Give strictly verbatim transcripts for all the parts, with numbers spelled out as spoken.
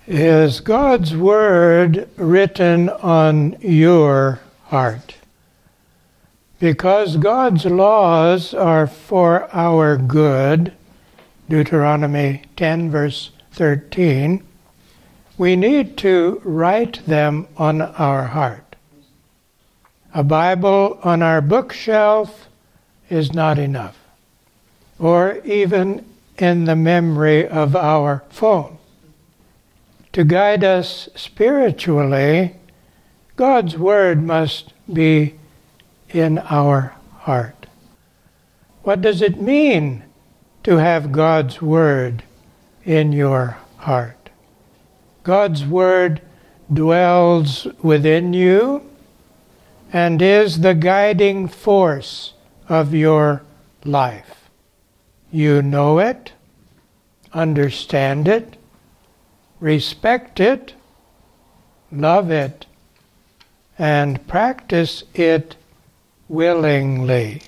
Is God's Word written on your heart? Because God's laws are for our good, Deuteronomy ten, verse thirteen, we need to write them on our heart. A Bible on our bookshelf is not enough, or even in the memory of our phone. To guide us spiritually, God's Word must be in our heart. What does it mean to have God's Word in your heart? God's Word dwells within you and is the guiding force of your life. You know it, understand it, respect it, love it, and practice it willingly.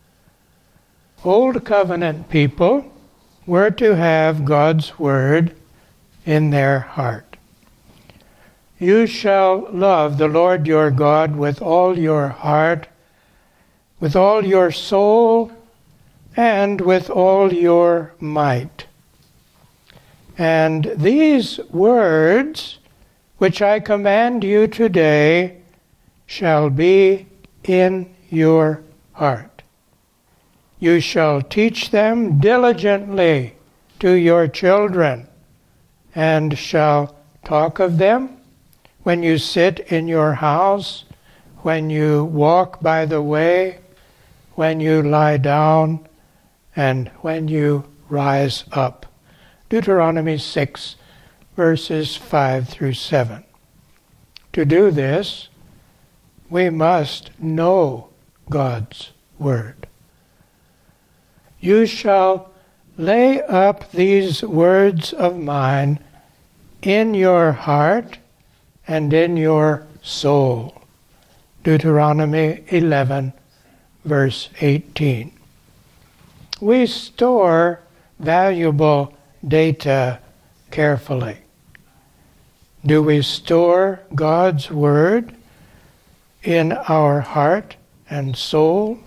Old Covenant people were to have God's Word in their heart. You shall love the Lord your God with all your heart, with all your soul, and with all your might. And these words, which I command you today, shall be in your heart. You shall teach them diligently to your children, and shall talk of them when you sit in your house, when you walk by the way, when you lie down, and when you rise up. Deuteronomy six, verses five through seven. To do this, we must know God's Word. You shall lay up these words of mine in your heart and in your soul. Deuteronomy eleven, verse eighteen. We store valuable data carefully. Do we store God's Word in our heart and soul?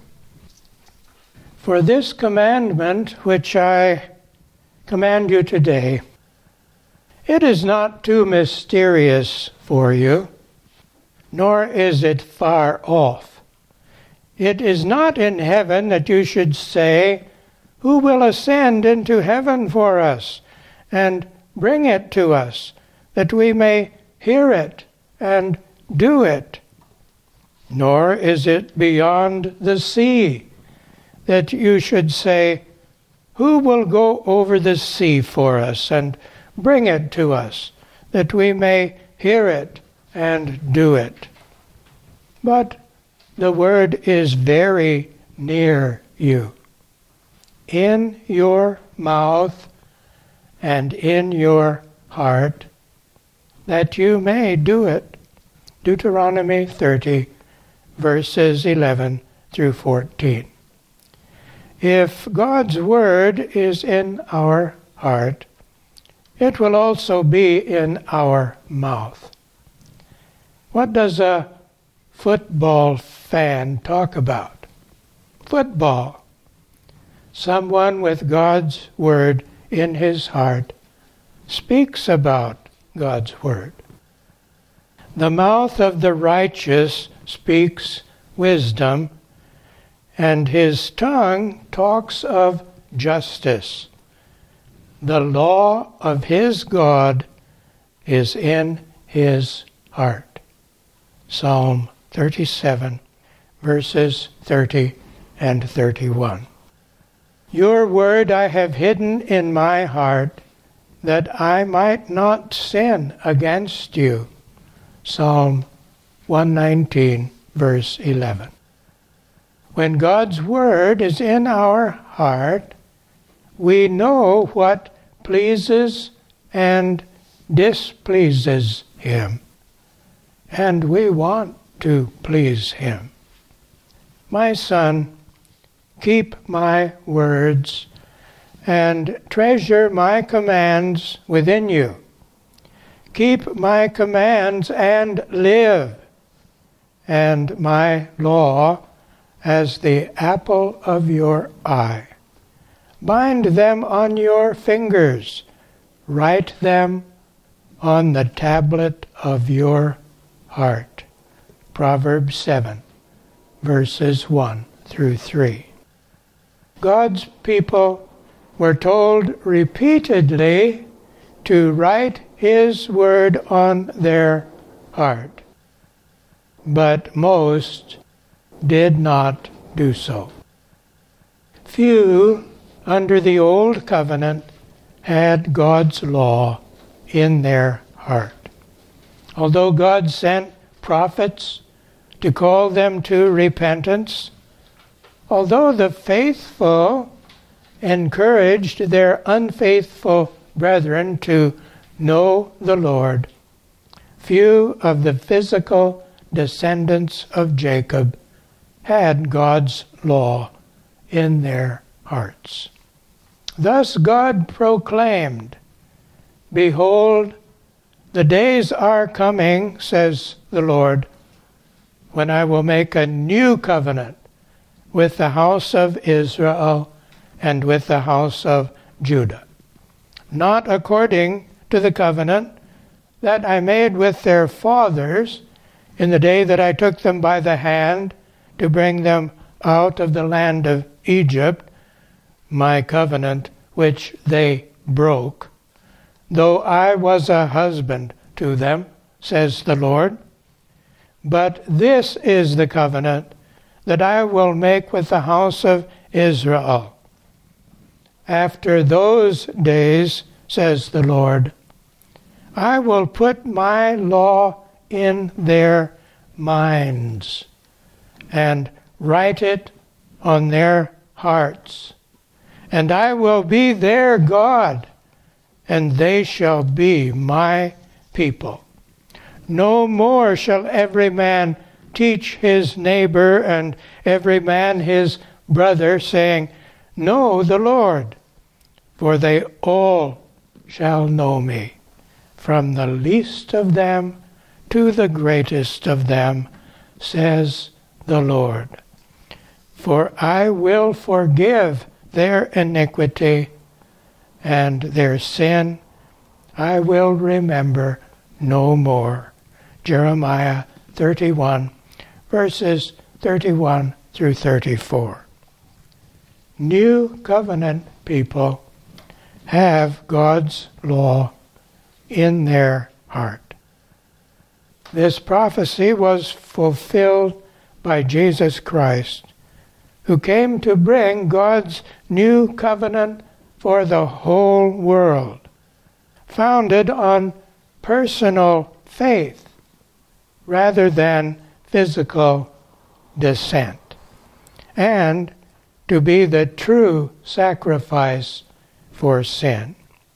For this commandment which I command you today, it is not too mysterious for you, nor is it far off. It is not in heaven that you should say, "Who will ascend into heaven for us and bring it to us, that we may hear it and do it?" Nor is it beyond the sea that you should say, "Who will go over the sea for us and bring it to us, that we may hear it and do it?" But the Word is very near you, in your mouth and in your heart, that you may do it. Deuteronomy thirty, verses eleven through fourteen. If God's Word is in our heart, it will also be in our mouth. What does a football fan talk about? Football. Someone with God's Word in his heart speaks about God's Word. The mouth of the righteous speaks wisdom, and his tongue talks of justice. The law of his God is in his heart. Psalm thirty-seven, verses thirty and thirty-one. Your word I have hidden in my heart, that I might not sin against you. Psalm one nineteen, verse eleven. When God's Word is in our heart, we know what pleases and displeases Him, and we want to please Him. My son, keep my words and treasure my commands within you. Keep my commands and live, and my law as the apple of your eye. Bind them on your fingers. Write them on the tablet of your heart. Proverbs seven, verses one through three. God's people were told repeatedly to write His word on their heart, but most did not do so. Few under the Old Covenant had God's law in their heart. Although God sent prophets to call them to repentance, although the faithful encouraged their unfaithful brethren to know the Lord, few of the physical descendants of Jacob had God's law in their hearts. Thus God proclaimed, "Behold, the days are coming, says the Lord, when I will make a new covenant with the house of Israel and with the house of Judah, not according to the covenant that I made with their fathers in the day that I took them by the hand to bring them out of the land of Egypt, my covenant which they broke, though I was a husband to them, says the Lord. But this is the covenant that I will make with the house of Israel. After those days, says the Lord, I will put my law in their minds and write it on their hearts. And I will be their God, and they shall be my people. No more shall every man teach his neighbor and every man his brother, saying, Know the Lord, for they all shall know me, from the least of them to the greatest of them, says the Lord. For I will forgive their iniquity, and their sin I will remember no more. Jeremiah thirty-one, verses thirty-one through thirty-four. New covenant people have God's law in their heart. This prophecy was fulfilled by Jesus Christ, who came to bring God's new covenant for the whole world, founded on personal faith rather than physical descent, and to be the true sacrifice for sin.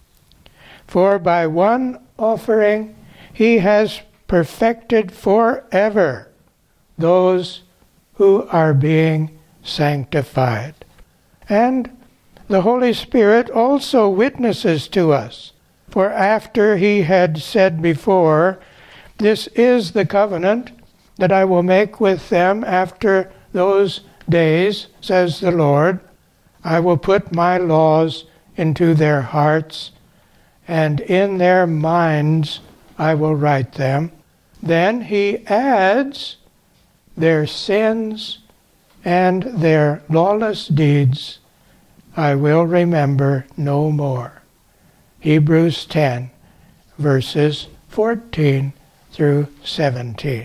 For by one offering he has perfected forever those who are being sanctified. And the Holy Spirit also witnesses to us. For after he had said before, This is the covenant that I will make with them after those days, says the Lord. I will put my laws into their hearts, and in their minds I will write them. Then he adds, Their sins and their lawless deeds I will remember no more. Hebrews ten, verses fourteen through seventeen.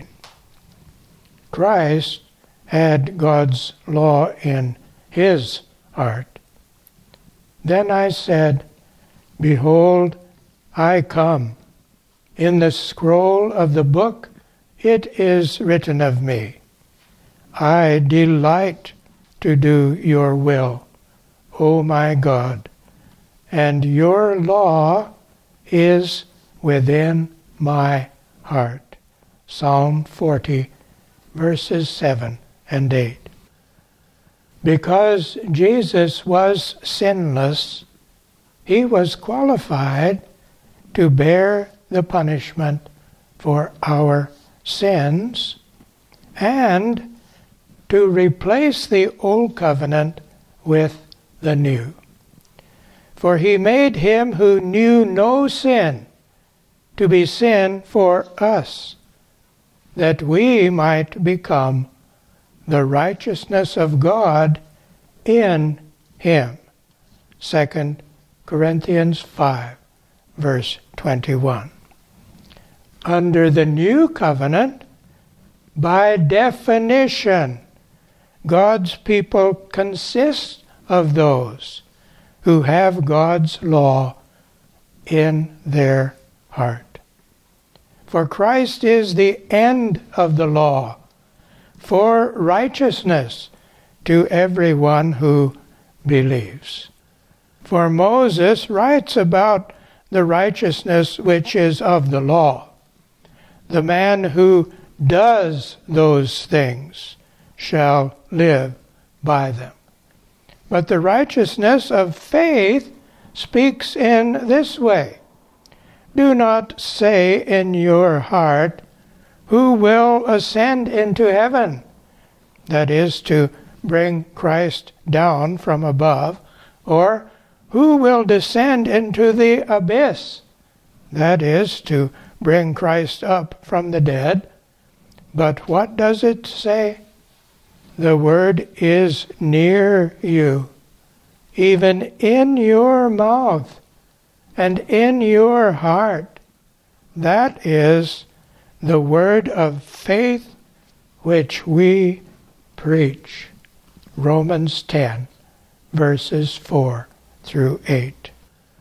Christ had God's law in his heart. Then I said, Behold, I come. In the scroll of the book it is written of me. I delight to do your will, O my God, and your law is within my heart. Psalm forty, verses seven and eight. Because Jesus was sinless, he was qualified to bear the punishment for our sins, and to replace the old covenant with the new. For he made him who knew no sin to be sin for us, that we might become the righteousness of God in him. Second Corinthians five, verse twenty-one. Under the new covenant, by definition, God's people consist of those who have God's law in their heart. For Christ is the end of the law for righteousness to everyone who believes. For Moses writes about the righteousness which is of the law. The man who does those things shall live by them. But the righteousness of faith speaks in this way: do not say in your heart, who will ascend into heaven? That is, to bring Christ down from above. Or, who will descend into the abyss? That is, to bring Christ up from the dead. But what does it say? The word is near you, even in your mouth and in your heart. That is the word of faith which we preach. Romans ten, verses four through eight.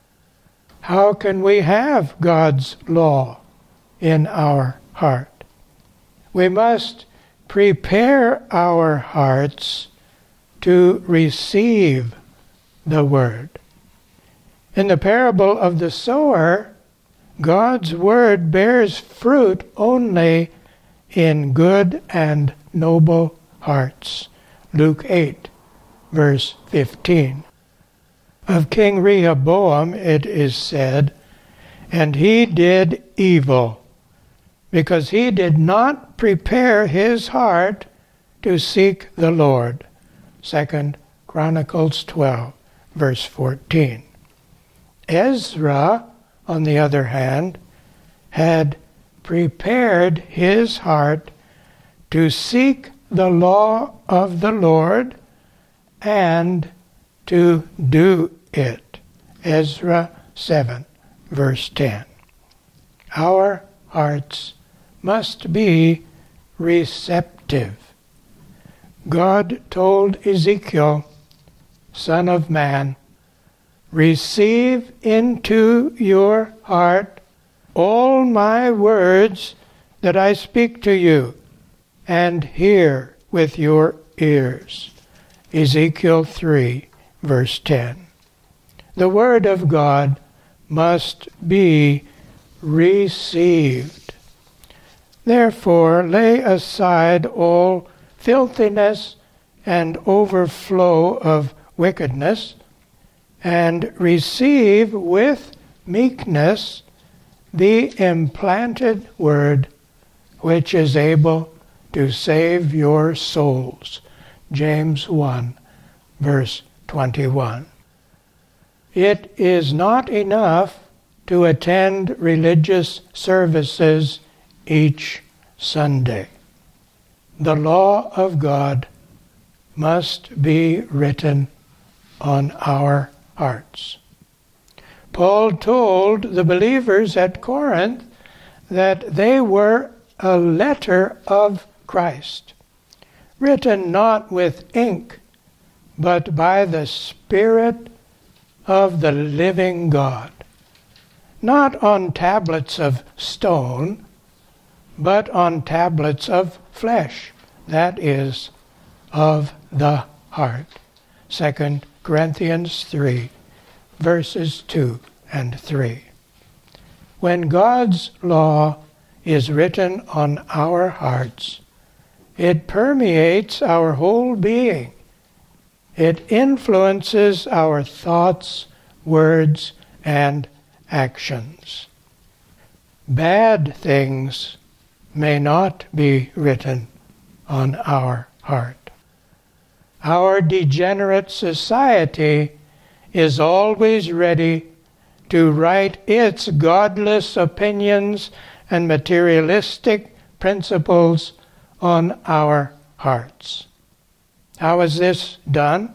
How can we have God's law in our heart? We must prepare our hearts to receive the word. In the parable of the sower, God's word bears fruit only in good and noble hearts. Luke eight, verse fifteen. Of King Rehoboam it is said, "And he did evil, because he did not prepare his heart to seek the Lord." Second Chronicles twelve, verse fourteen. Ezra, on the other hand, had prepared his heart to seek the law of the Lord and to do it. Ezra seven, verse ten. Our hearts must be receptive. God told Ezekiel, "Son of man, receive into your heart all my words that I speak to you, and hear with your ears." Ezekiel three, verse ten. The word of God must be received. Therefore, lay aside all filthiness and overflow of wickedness, and receive with meekness the implanted word, which is able to save your souls. James one, verse twenty-one. It is not enough to attend religious services each Sunday. The law of God must be written on our hearts. Paul told the believers at Corinth that they were a letter of Christ, written not with ink, but by the Spirit of the living God, not on tablets of stone, but on tablets of flesh, that is, of the heart. Second Corinthians three, verses two and three. When God's law is written on our hearts, it permeates our whole being. It influences our thoughts, words, and actions. bad things may not be written on our heart. Our degenerate society is always ready to write its godless opinions and materialistic principles on our hearts. How is this done?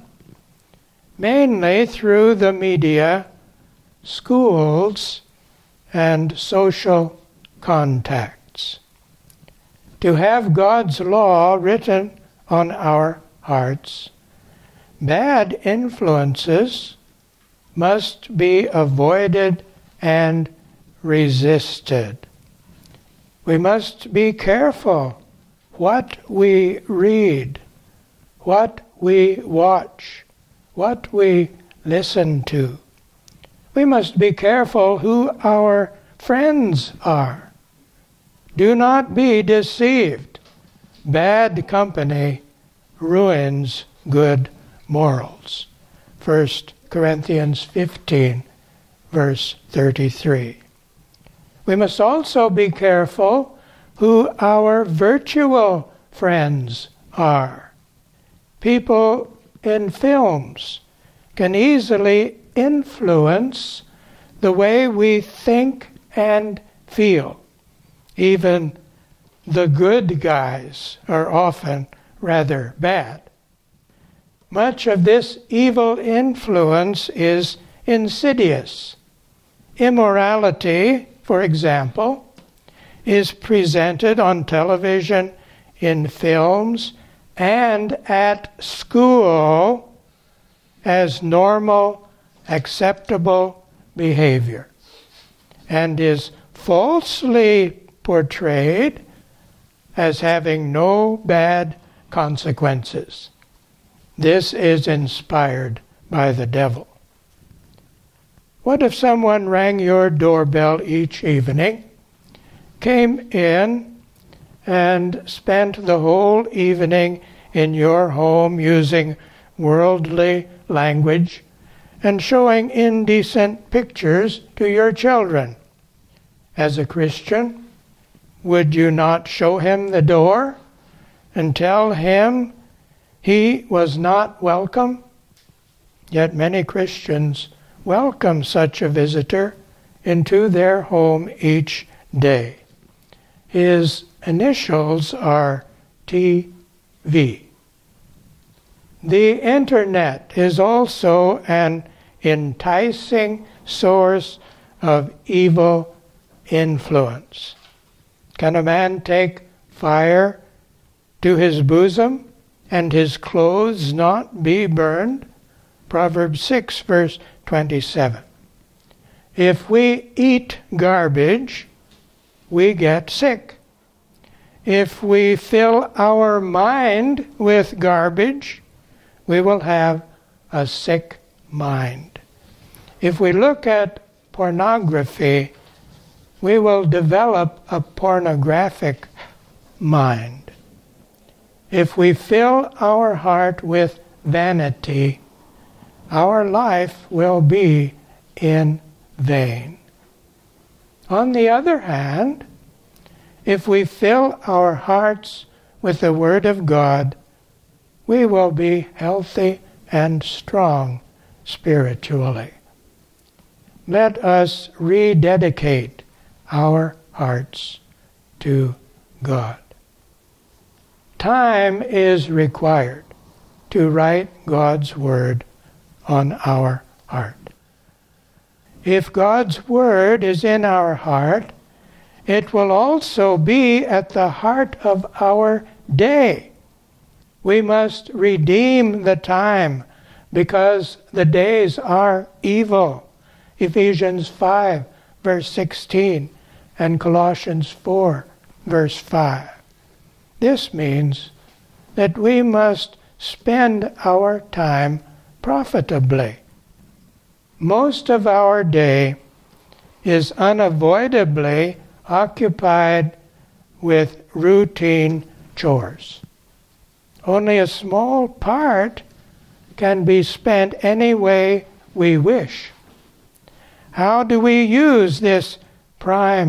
Mainly through the media, schools, and social contacts. To have God's law written on our hearts, bad influences must be avoided and resisted. We must be careful what we read, what we watch, what we listen to. We must be careful who our friends are. Do not be deceived. Bad company ruins good morals. First Corinthians fifteen, verse thirty-three. We must also be careful who our virtual friends are. People in films can easily influence the way we think and feel. Even the good guys are often rather bad. Much of this evil influence is insidious. Immorality, for example, is presented on television, in films, and at school as normal, acceptable behavior, and is falsely portrayed as having no bad consequences. This is inspired by the devil. What if someone rang your doorbell each evening, came in, and spent the whole evening in your home using worldly language and showing indecent pictures to your children? As a Christian, would you not show him the door and tell him he was not welcome? Yet many Christians welcome such a visitor into their home each day. His initials are T V. The internet is also an enticing source of evil influence. Can a man take fire to his bosom and his clothes not be burned? Proverbs six, verse twenty-seven. If we eat garbage, we get sick. If we fill our mind with garbage, we will have a sick mind. If we look at pornography, we will develop a pornographic mind. If we fill our heart with vanity, our life will be in vain. On the other hand, if we fill our hearts with the Word of God, we will be healthy and strong spiritually. Let us rededicate our hearts to God. Time is required to write God's Word on our heart. If God's Word is in our heart, it will also be at the heart of our day. We must redeem the time because the days are evil. Ephesians five, verse sixteen, and Colossians four, verse five. This means that we must spend our time profitably. Most of our day is unavoidably occupied with routine chores. Only a small part can be spent any way we wish. How do we use this prime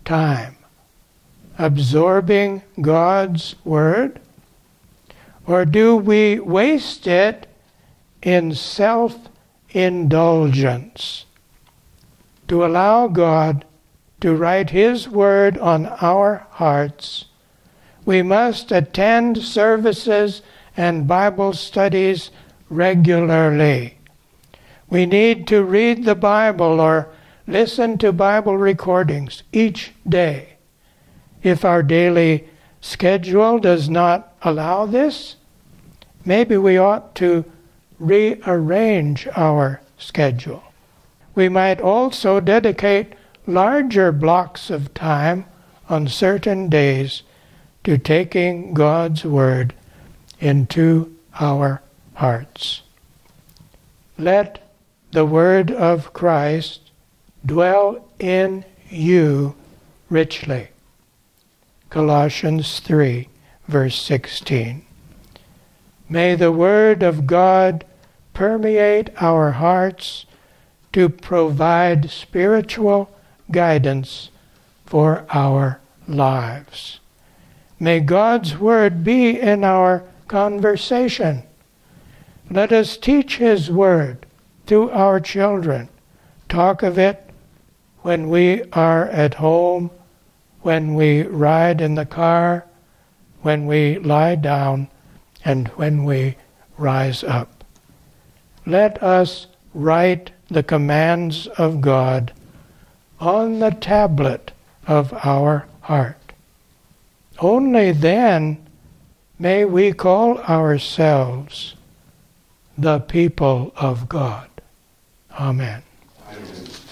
time absorbing God's Word? Or do we waste it in self-indulgence? To allow God to write His Word on our hearts, we must attend services and Bible studies regularly. We need to read the Bible or listen to Bible recordings each day. If our daily schedule does not allow this, maybe we ought to rearrange our schedule. We might also dedicate larger blocks of time on certain days to taking God's Word into our hearts. Let the Word of Christ dwell in you richly. Colossians three, verse sixteen. May the Word of God permeate our hearts to provide spiritual guidance for our lives. May God's Word be in our conversation. Let us teach His Word to our children. Talk of it when we are at home, when we ride in the car, when we lie down, and when we rise up. Let us write the commands of God on the tablet of our heart. Only then may we call ourselves the people of God. Amen. Amen.